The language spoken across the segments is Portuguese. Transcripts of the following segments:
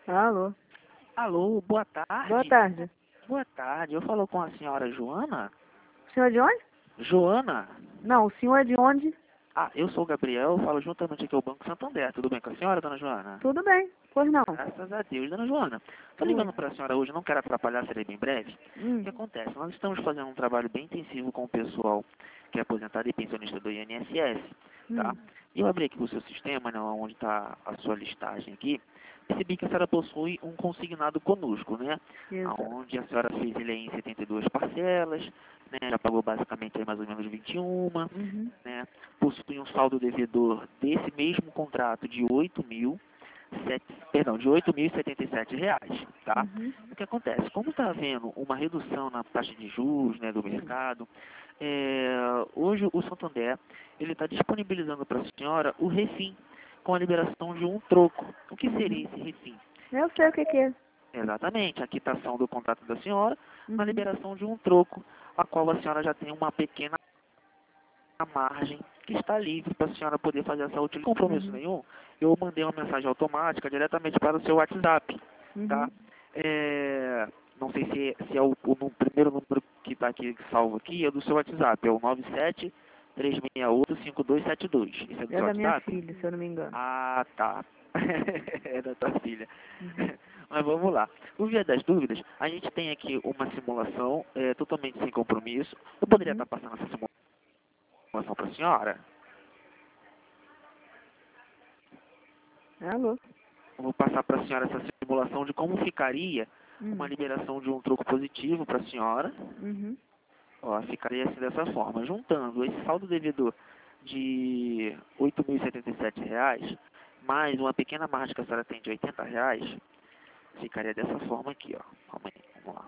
Alô, Alô, boa boa tarde. tarde. Boa tarde, eu falo com a senhora Joana? O senhor é de onde? Joana? Não, o senhor é de onde? Ah, eu sou o Gabriel, falo juntamente aqui ao Banco Santander. Tudo bem com a senhora, dona Joana? Tudo bem, pois não. Graças a Deus, dona Joana. Tô Oi. ligando para a senhora hoje, não quero atrapalhar, serei bem breve. O que acontece? Nós estamos fazendo um trabalho bem intensivo com o pessoal que é aposentado e pensionista do INSS, tá? Hum. E eu abri aqui o seu sistema, né, onde está a sua listagem aqui, percebi que a senhora possui um consignado conosco, né? Exato. Onde a senhora fez ele aí em 72 parcelas, né? Já pagou basicamente aí mais ou menos 21, Uhum. né? Possui um saldo devedor desse mesmo contrato de de R$ 8.077, tá? Uhum. O que acontece? Como está havendo uma redução na taxa de juros, né, do mercado, hoje o Santander ele está disponibilizando para a senhora o refim com a liberação de um troco. O que seria esse refim? Eu sei o que é. Exatamente, a quitação do contrato da senhora na Uhum. liberação de um troco, a qual a senhora já tem uma pequena margem que está livre para a senhora poder fazer essa utilização. Sem compromisso nenhum, eu mandei uma mensagem automática diretamente para o seu WhatsApp, tá? Uhum. Não sei se é o primeiro número que está aqui salvo aqui, é do seu WhatsApp, é o 97-368-5272. Esse é do É seu da minha WhatsApp? filha, se eu não me engano. Ah, tá. É da tua filha. Uhum. Mas vamos lá. Por via das dúvidas, a gente tem aqui uma simulação totalmente sem compromisso. Eu poderia Uhum. estar passando essa simulação para a senhora? Alô. Eu vou passar para a senhora essa simulação de como ficaria uma liberação de um troco positivo para a senhora. Uhum. Ó, ficaria assim dessa forma. Juntando esse saldo devedor de R$ 8.077, mais uma pequena margem que a senhora tem de R$ 80, ficaria dessa forma aqui, ó. Calma aí, vamos lá.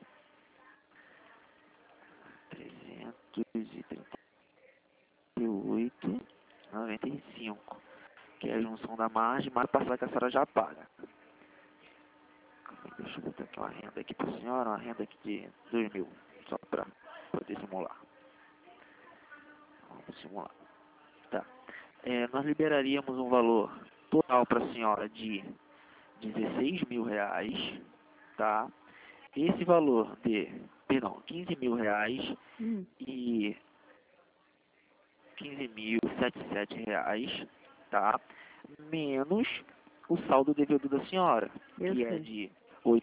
338,95, que é a junção da margem mais a parcela que a senhora já paga. Deixa eu botar aqui uma renda aqui para a senhora, uma renda aqui de 2.000, só para poder simular. Vamos simular. Tá. Nós liberaríamos um valor total para a senhora de R$ 16.000, tá? Esse valor de, perdão, R$ 15.000 Uhum. e R$ 15.077, tá? Menos o saldo devido da senhora, Eu que é sei. de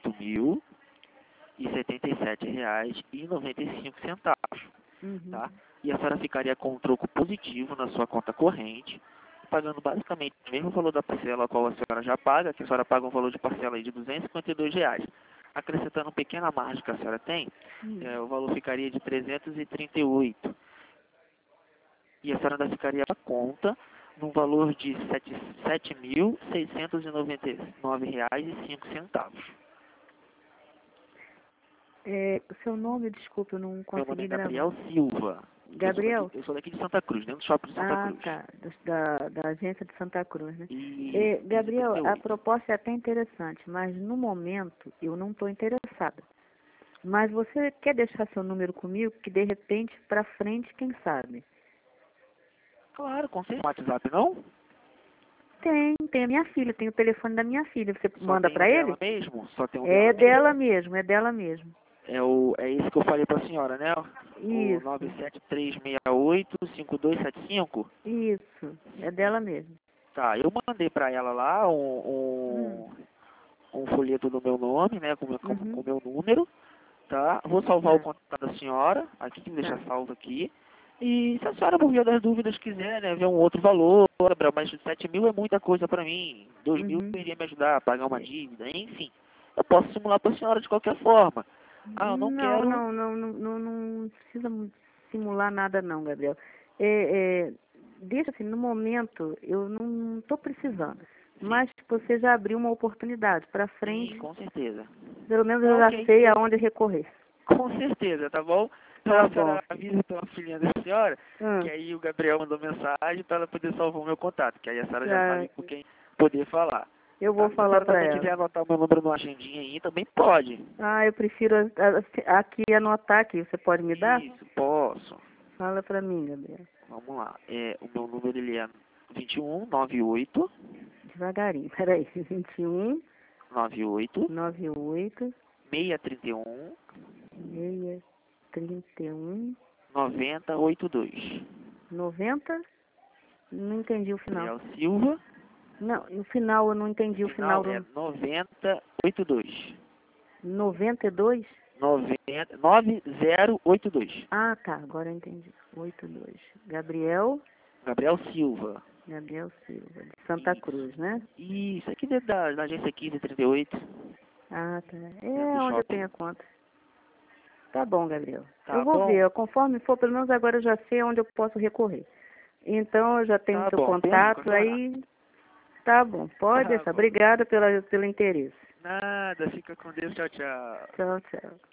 R$ 8.077,95, Uhum. tá? E a senhora ficaria com um troco positivo na sua conta corrente, pagando basicamente o mesmo valor da parcela a qual a senhora já paga, que a senhora paga um valor de parcela aí de R$ 252. Acrescentando uma pequena margem que a senhora tem, o valor ficaria de 338. E a senhora ainda ficaria a conta num valor de R$ 7.699,05. O seu nome, desculpa, eu não Meu nome consegui é gravar. Gabriel Silva. Gabriel? Eu sou daqui de Santa Cruz, dentro do shopping de Santa Ah, Cruz. tá. Da agência de Santa Cruz, né? E Gabriel, a 38. proposta é até interessante, mas no momento eu não estou interessada. Mas você quer deixar seu número comigo, que de repente para frente, quem sabe? Claro, com certeza. WhatsApp não? Tem a minha filha, tem o telefone da minha filha. Você Só manda tem o para ele? dela mesmo? Só tem o É dela dela mesmo? mesmo, é dela mesmo. É esse que eu falei pra senhora, né? O Isso, 97368-5275. isso, é dela mesmo. Tá, eu mandei pra ela lá Hum, um folheto do meu nome, né? Com uhum, o meu número, tá? Vou salvar o tá, contato da senhora, aqui, deixa tá. salvo aqui. E se a senhora, por via das dúvidas, quiser, né, ver um outro valor, Gabriel, mas 7.000 é muita coisa pra mim. 2.000 Uhum. iria me ajudar a pagar uma dívida, enfim. Eu posso simular pra senhora de qualquer forma. Ah, eu não Não, quero. não, não, não, não, não precisa simular nada não, Gabriel. É, é, deixa assim, no momento eu não estou precisando. Sim, Mas você já abriu uma oportunidade para sim, frente, com certeza. pelo menos Tá eu já ok. sei aonde recorrer. Com certeza, tá bom? Então Tá a bom, senhora filho. avisa pela filhinha da senhora, que Hum, aí o Gabriel mandou mensagem para ela poder salvar o meu contato, que aí a senhora já tá, sabe com quem poder falar. eu vou Tá? Se a falar senhora para também quiser ela. anotar o meu número numa agendinha aí, também pode. Ah, eu prefiro aqui anotar aqui. Você pode me dar? Isso, posso. Fala para mim, Gabriel. Vamos lá. O meu número ele é 2198 Devagarinho. Peraí. 21. 98 98 631 631 9082. 90. Não entendi o final. Gabriel Silva. Não, no final eu não entendi o final do... É 9082. 92? 9082. Ah, tá, agora eu entendi. 82. Gabriel Gabriel Silva. Silva, de Santa Cruz, né? Isso, aqui dentro da agência 1538. Ah, tá. Do É onde eu shopping. tenho a conta. Tá bom, Gabriel. Tá Eu vou bom? ver, conforme for, pelo menos agora eu já sei onde eu posso recorrer. Então eu já tenho Tá seu bom, contato, qualquer horário. aí tá bom, pode Tá deixar. bom. Obrigada pelo interesse. Nada, fica com Deus, tchau, tchau. Tchau, tchau.